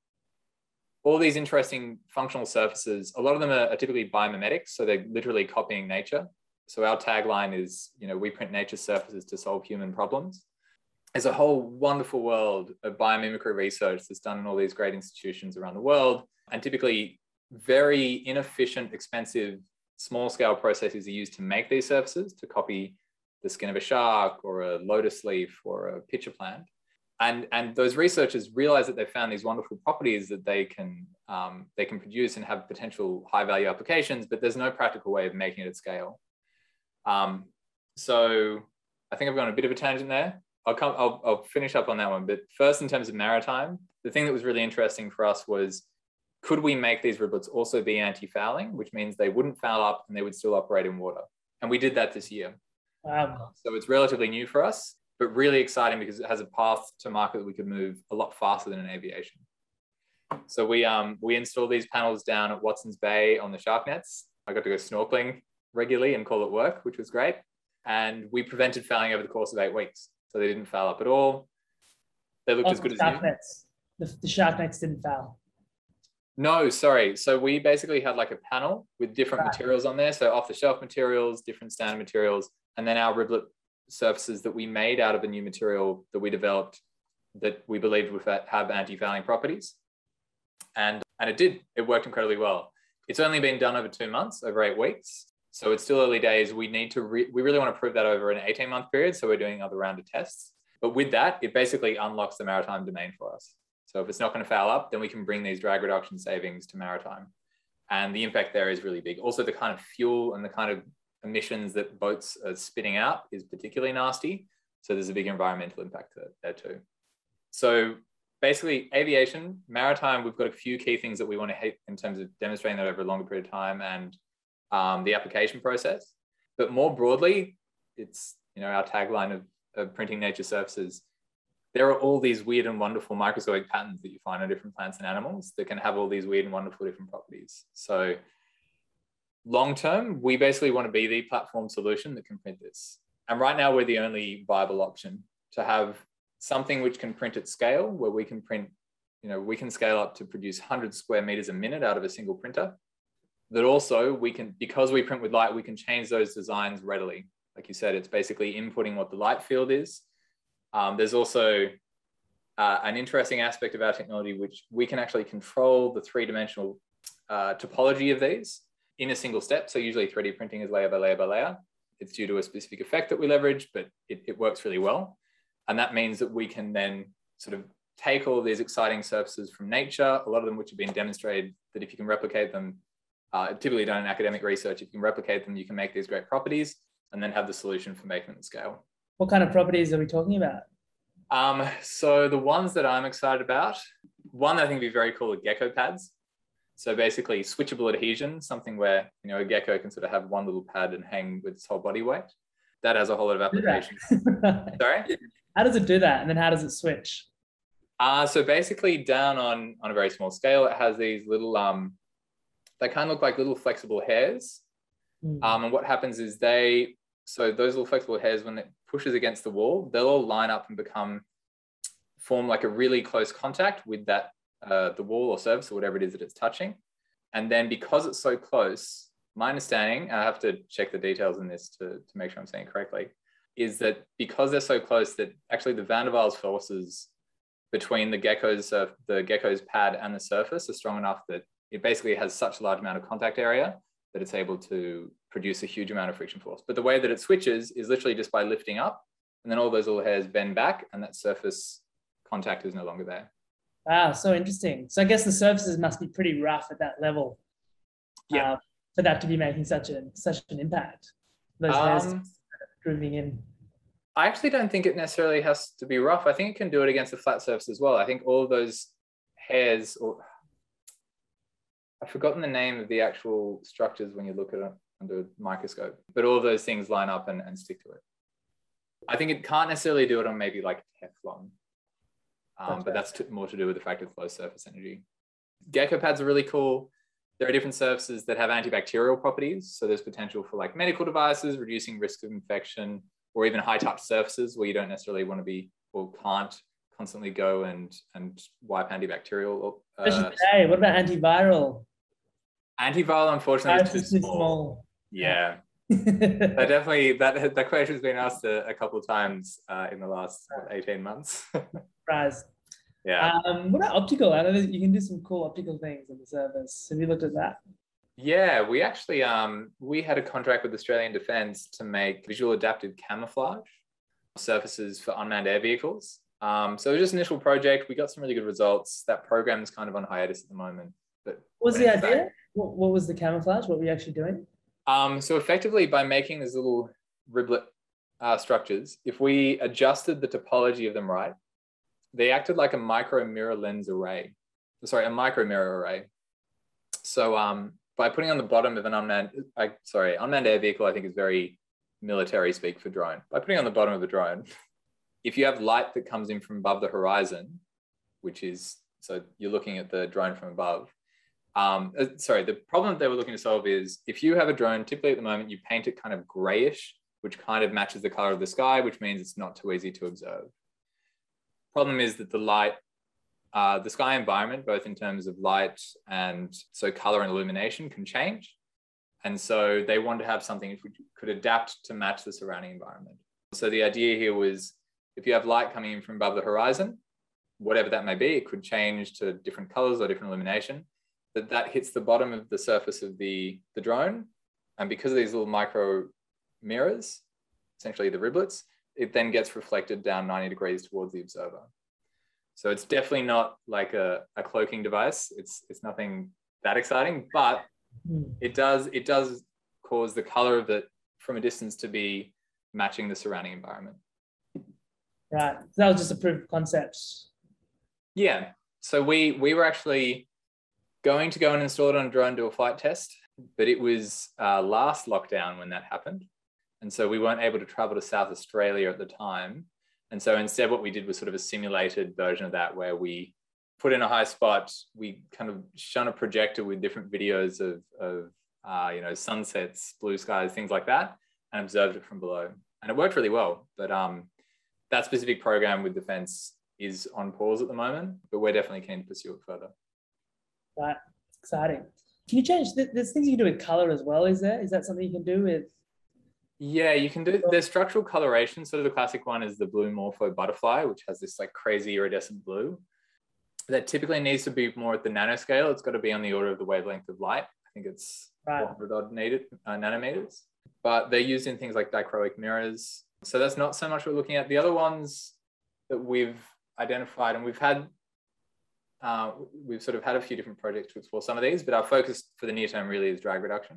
all these interesting functional surfaces. A lot of them are, are typically biomimetics. So they're literally copying nature. So our tagline is, you know, we print nature's surfaces to solve human problems. There's a whole wonderful world of biomimicry research that's done in all these great institutions around the world. And typically very inefficient, expensive, small scale processes are used to make these surfaces to copy the skin of a shark or a lotus leaf or a pitcher plant. And, and those researchers realize that they found these wonderful properties that they can, um, they can produce and have potential high value applications, but there's no practical way of making it at scale. Um, so I think I've gone a bit of a tangent there. I'll, come, I'll, I'll finish up on that one. But first, in terms of maritime, the thing that was really interesting for us was, could we make these riblets also be anti-fouling, which means they wouldn't foul up and they would still operate in water. And we did that this year. Wow. So it's relatively new for us, but really exciting because it has a path to market that we could move a lot faster than in aviation. So we um we installed these panels down at Watson's Bay on the shark nets. I got to go snorkeling regularly and call it work, which was great. And we prevented fouling over the course of eight weeks. So they didn't foul up at all. They looked oh, as good as shark new. Nets. The, the shark nets didn't foul. No, sorry. So we basically had like a panel with different right. materials on there. So off the shelf materials, different standard materials, and then our riblet surfaces that we made out of a new material that we developed that we believed would have anti-fouling properties. And, and it did. It worked incredibly well. It's only been done over two months, over eight weeks. So it's still early days. We need to, re we really want to prove that over an eighteen month period. So we're doing another round of tests. But with that, it basically unlocks the maritime domain for us. So if it's not going to foul up, then we can bring these drag reduction savings to maritime. And the impact there is really big. Also, the kind of fuel and the kind of emissions that boats are spitting out is particularly nasty. So there's a big environmental impact there too. So basically aviation, maritime, we've got a few key things that we want to hit in terms of demonstrating that over a longer period of time and um, the application process. But more broadly, it's, you know, our tagline of, of printing nature surfaces. There are all these weird and wonderful microscopic patterns that you find on different plants and animals that can have all these weird and wonderful different properties. So long term, we basically want to be the platform solution that can print this. And right now we're the only viable option to have something which can print at scale, where we can print, you know, we can scale up to produce one hundred square meters a minute out of a single printer. That also we can, because we print with light, we can change those designs readily. Like you said, it's basically inputting what the light field is. Um, there's also uh, an interesting aspect of our technology, which we can actually control the three-dimensional uh, topology of these in a single step. So usually three D printing is layer by layer by layer. It's due to a specific effect that we leverage, but it, it works really well. And that means that we can then sort of take all of these exciting surfaces from nature, a lot of them which have been demonstrated that if you can replicate them, uh, typically done in academic research, if you can replicate them, you can make these great properties and then have the solution for making them at scale. What kind of properties are we talking about? Um, so the ones that I'm excited about, one that I think would be very cool are gecko pads. So basically switchable adhesion, something where, you know, a gecko can sort of have one little pad and hang with its whole body weight. That has a whole lot of applications. Sorry? How does it do that? And then how does it switch? Uh, so basically down on, on a very small scale, it has these little, um, they kind of look like little flexible hairs. Mm. Um, and what happens is they, so those little flexible hairs, when it pushes against the wall, they'll all line up and become, form like a really close contact with that, uh, the wall or surface or whatever it is that it's touching. And then because it's so close, my understanding, and I have to check the details in this to, to make sure I'm saying it correctly, is that because they're so close that actually the van der Waals forces between the gecko's, uh, the gecko's pad and the surface are strong enough that it basically has such a large amount of contact area that it's able to produce a huge amount of friction force. But the way that it switches is literally just by lifting up, and then all those little hairs bend back and that surface contact is no longer there. Wow, so interesting. So I guess the surfaces must be pretty rough at that level. Yeah. Uh, for that to be making such a such an impact. Those um, hairs grooving in. I actually don't think it necessarily has to be rough. I think it can do it against a flat surface as well. I think all of those hairs, or I've forgotten the name of the actual structures when you look at it under a microscope, but all of those things line up and, and stick to it. I think it can't necessarily do it on maybe like Teflon, um, that's but that's to, more to do with the fact of low surface energy. Gecko pads are really cool. There are different surfaces that have antibacterial properties. So there's potential for like medical devices, reducing risk of infection, or even high touch surfaces where you don't necessarily want to be or can't constantly go and, and wipe antibacterial. Uh, today, what about antiviral? Antiviral, unfortunately, is too too small. small. Yeah. that definitely, that, that question has been asked a, a couple of times uh, in the last what, eighteen months. Surprise. Yeah. Um, what about optical? I know that you can do some cool optical things on the surface. Have you looked at that? Yeah, we actually, um, we had a contract with Australian Defence to make visual adaptive camouflage surfaces for unmanned air vehicles. Um, so it was just an initial project. We got some really good results. That program is kind of on hiatus at the moment. But what was the idea? What, what was the camouflage? What were you actually doing? Um, so effectively by making these little riblet uh, structures, if we adjusted the topology of them right, they acted like a micro mirror lens array. Sorry, a micro mirror array. So um, by putting on the bottom of an unmanned, I, sorry, unmanned air vehicle, I think is very military speak for drone. By putting on the bottom of a drone, if you have light that comes in from above the horizon, which is, so you're looking at the drone from above. Um, uh, sorry, the problem that they were looking to solve is if you have a drone, typically at the moment, you paint it kind of grayish, which kind of matches the color of the sky, which means it's not too easy to observe. Problem is that the light, uh, the sky environment, both in terms of light and so color and illumination can change. And so they wanted to have something which could adapt to match the surrounding environment. So the idea here was if you have light coming in from above the horizon, whatever that may be, it could change to different colors or different illumination, that that hits the bottom of the surface of the, the drone. And because of these little micro mirrors, essentially the riblets, it then gets reflected down ninety degrees towards the observer. So it's definitely not like a, a cloaking device. It's, it's nothing that exciting, but it does, it does cause the color of it from a distance to be matching the surrounding environment. Right. So that was just a proof of concept. Yeah. So we we were actually going to go and install it on a drone, do a flight test, but it was uh, last lockdown when that happened. And so we weren't able to travel to South Australia at the time. And so instead what we did was sort of a simulated version of that, where we put in a high spot, we kind of shone a projector with different videos of, of uh, you know, sunsets, blue skies, things like that, and observed it from below. And it worked really well. But um, that specific program with Defence is on pause at the moment, but we're definitely keen to pursue it further. Right, exciting. Can you change, there's things you can do with color as well, is there? Is that something you can do with? Yeah, you can do, there's structural coloration. Sort of the classic one is the blue morpho butterfly, which has this like crazy iridescent blue. That typically needs to be more at the nanoscale. It's got to be on the order of the wavelength of light. I think it's right. four hundred odd nated, uh, nanometers, but they're used in things like dichroic mirrors. So that's not so much what we're looking at. The other ones that we've identified, and we've had, uh, we've sort of had a few different projects to explore some of these, but our focus for the near term really is drag reduction.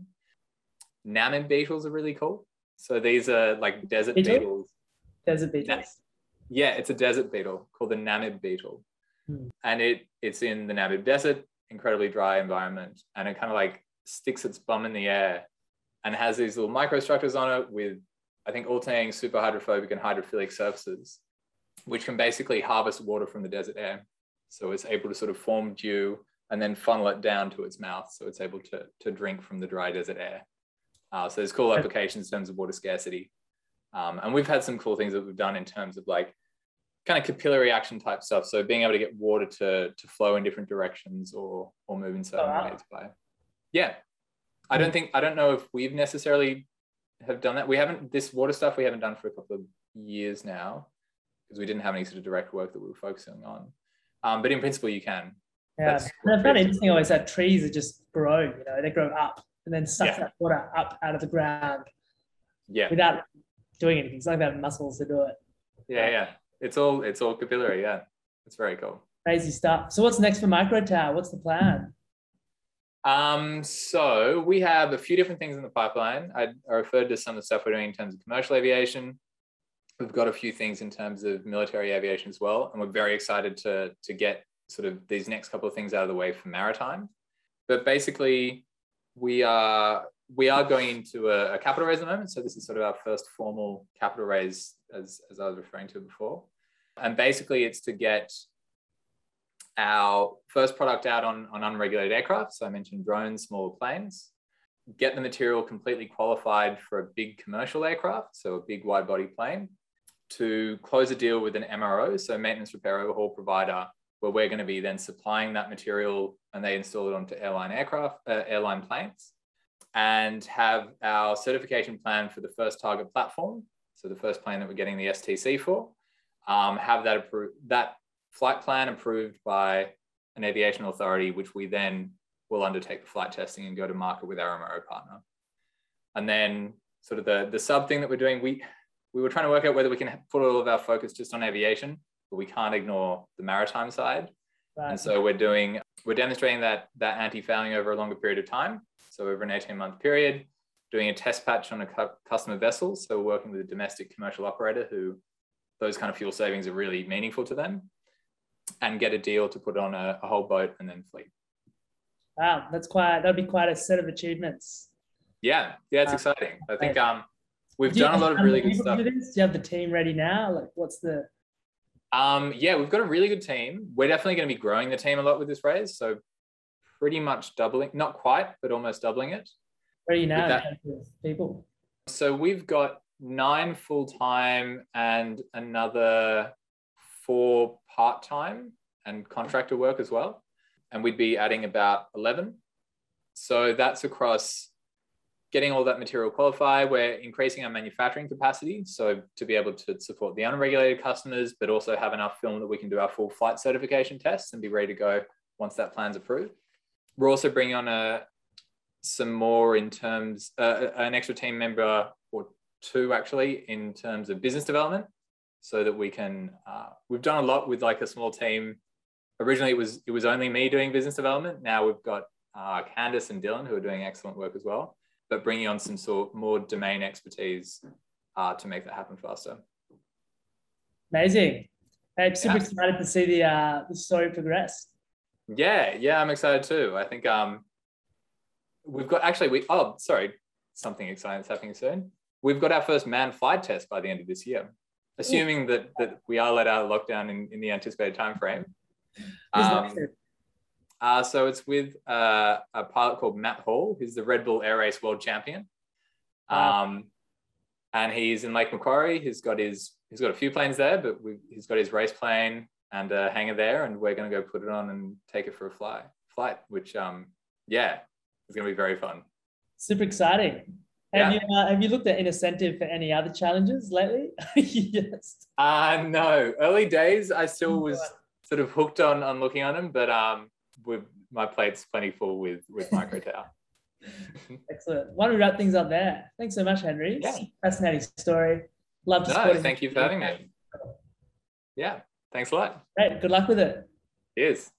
Namib beetles are really cool. So these are like desert Beetle? beetles. Desert beetles. Yeah, it's a desert beetle called the Namib beetle. Hmm. And it it's in the Namib desert, incredibly dry environment. And it kind of like sticks its bum in the air and has these little microstructures on it with, I think, alternating superhydrophobic and hydrophilic surfaces, which can basically harvest water from the desert air. So it's able to sort of form dew and then funnel it down to its mouth. So it's able to, to drink from the dry desert air. Uh, so there's cool applications in terms of water scarcity. Um, and we've had some cool things that we've done in terms of like kind of capillary action type stuff. So being able to get water to, to flow in different directions or, or move in certain oh, wow. ways by, yeah. I don't think, I don't know if we've necessarily have done that. We haven't, this water stuff we haven't done for a couple of years now because we didn't have any sort of direct work that we were focusing on. Um, but in principle, you can. Yeah, and I found it interesting always that trees are just grow, you know, they grow up and then suck yeah. that water up out of the ground. Yeah. Without doing anything. It's like they have muscles to do it. Yeah, yeah. It's all it's all capillary, yeah. It's very cool. Crazy stuff. So what's next for Microtower? What's the plan? Um, so we have a few different things in the pipeline. I, I referred to some of the stuff we're doing in terms of commercial aviation. We've got a few things in terms of military aviation as well. And we're very excited to, to get sort of these next couple of things out of the way for maritime. But basically, we are we are going into a, a capital raise at the moment. So this is sort of our first formal capital raise, as, as I was referring to before. And basically it's to get our first product out on, on unregulated aircraft. So I mentioned drones, smaller planes, get the material completely qualified for a big commercial aircraft, so a big wide body plane, to close a deal with an M R O, so maintenance repair overhaul provider, where we're going to be then supplying that material and they install it onto airline aircraft, uh, airline planes, and have our certification plan for the first target platform. So the first plane that we're getting the S T C for, um, have that approved, that flight plan approved by an aviation authority, which we then will undertake the flight testing and go to market with our M R O partner. And then sort of the, the sub thing that we're doing, we, we were trying to work out whether we can put all of our focus just on aviation, but we can't ignore the maritime side. Right. And so we're doing, we're demonstrating that, that anti-fouling over a longer period of time. So over an eighteen month period, doing a test patch on a cu customer vessel. So we're working with a domestic commercial operator who those kind of fuel savings are really meaningful to them, and get a deal to put on a, a whole boat and then fleet. Wow, that's quite, that'd be quite a set of achievements. Yeah, yeah, it's uh, exciting. I think um, we've done a lot of really good stuff. Do you have the team ready now? Like what's the... Um, yeah, we've got a really good team. We're definitely going to be growing the team a lot with this raise. So pretty much doubling, not quite, but almost doubling it. Where are you now in terms of people? So we've got nine full-time and another four part-time and contractor work as well. And we'd be adding about eleven. So that's across getting all that material qualified. We're increasing our manufacturing capacity. So to be able to support the unregulated customers, but also have enough film that we can do our full flight certification tests and be ready to go once that plan's approved. We're also bringing on a, some more in terms, uh, an extra team member or two actually in terms of business development, so that we can, uh, we've done a lot with like a small team. Originally it was, it was only me doing business development. Now we've got uh, Candice and Dylan who are doing excellent work as well. but bringing on some sort more domain expertise uh, to make that happen faster. Amazing. Hey, I'm super Yeah. excited to see the uh, the story progress. Yeah, yeah, I'm excited too. I think um, we've got actually we oh sorry, something exciting is happening soon. We've got our first manned flight test by the end of this year, assuming that that we are let out of lockdown in, in the anticipated time frame. Um, uh, so it's with uh, a pilot called Matt Hall, who's the Red Bull Air Race World Champion. Wow. Um, and he's in Lake Macquarie. He's got his he's got a few planes there, but we, he's got his race plane and a hangar there, and we're going to go put it on and take it for a fly flight, which um yeah, it's going to be very fun. Super exciting. Have Yeah. you uh, have you looked at incentive for any other challenges lately? Yes. Uh no, early days I still was sort of hooked on on looking on them, but um with my plate's plenty full with with Microtower. Excellent. Why don't we wrap things up there? Thanks so much, Henry. Yeah. Fascinating story. Love to No, support thank you for having me. Yeah, thanks a lot. Great. Good luck with it. Cheers.